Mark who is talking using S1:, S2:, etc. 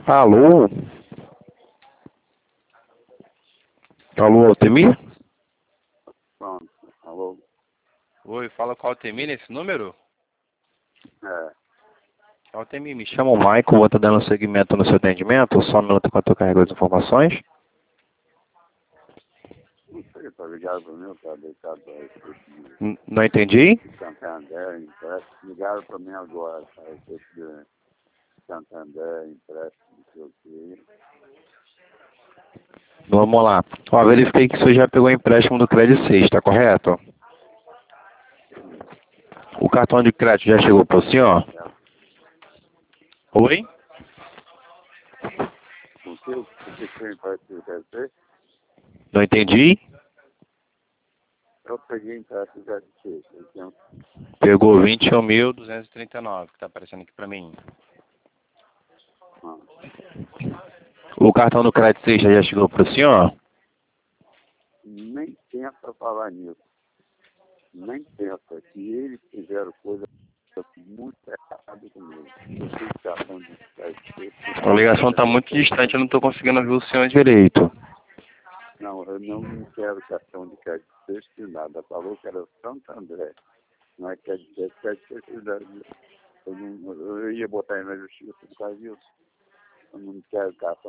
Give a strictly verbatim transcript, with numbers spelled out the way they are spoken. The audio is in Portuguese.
S1: Alô? Alô, Altemir?
S2: Pronto, alô?
S1: Oi, fala com o Altemir nesse número?
S2: É,
S1: Altemir, me chama o Michael, vou estar dando seguimento no seu atendimento, só um minuto enquanto eu carrego as informações.
S2: não sei, tá ligado pra mim, tá deitado aí,
S1: N- Não entendi?
S2: de Santander, empréstimo, ligaram pra mim agora, tá, esse de Santander, empréstimo, não sei o quê.
S1: Vamos lá. Ó, verifiquei que você já pegou o empréstimo do Credit seis, tá correto? O cartão de crédito já chegou para o senhor? Oi?
S2: O que, o que tem empréstimo quer dizer?
S1: Não entendi?
S2: Eu peguei empréstimo quer dizer, eu tenho,
S1: Pegou vinte e um mil duzentos e trinta e nove, que tá aparecendo aqui pra mim.
S2: ah,
S1: O cartão do Credit seis já chegou para o senhor?
S2: nem tenta falar nisso, nem tenta, que eles fizeram coisa muito errada comigo. Eu fiz cartão de crédito.
S1: A ligação está muito distante, eu não estou conseguindo ouvir o senhor direito.
S2: Não, eu não, não quero cartão de crédito destinado. Falou que era Santo André. Não é crédito, é crédito destinado. Eu, não, eu ia botar aí na justiça por causa disso. Eu não quero cartão